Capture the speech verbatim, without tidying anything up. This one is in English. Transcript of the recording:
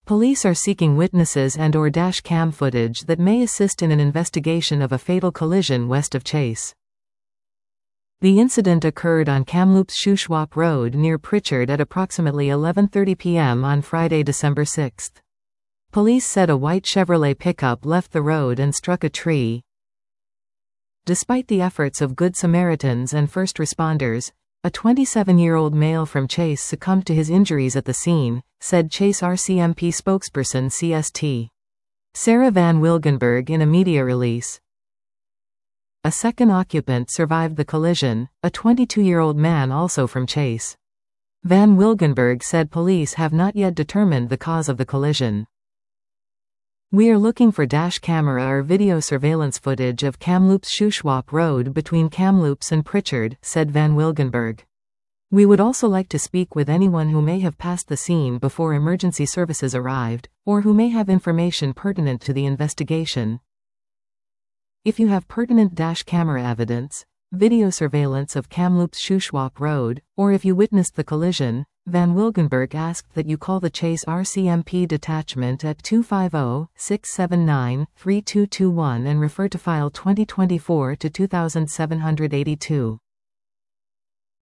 Police are seeking witnesses and or dash cam footage that may assist in an investigation of a fatal collision west of Chase. The incident occurred on Kamloops Shuswap Road near Pritchard at approximately eleven thirty p m on Friday, December sixth. Police said a white Chevrolet pickup left the road and struck a tree. Despite the efforts of Good Samaritans and first responders, a twenty-seven-year-old male from Chase succumbed to his injuries at the scene, said Chase R C M P spokesperson C S T Sarah Van Wilgenberg in a media release. A second occupant survived the collision, a twenty-two-year-old man also from Chase. Van Wilgenberg said police have not yet determined the cause of the collision. We are looking for dash camera or video surveillance footage of Kamloops Shuswap Road between Kamloops and Pritchard, said Van Wilgenberg. We would also like to speak with anyone who may have passed the scene before emergency services arrived, or who may have information pertinent to the investigation. If you have pertinent dash camera evidence, video surveillance of Kamloops Shuswap Road, or if you witnessed the collision, Van Wilgenberg asked that you call the Chase R C M P detachment at two five zero, six seven nine, three two two one and refer to file twenty twenty-four to two seven eight two.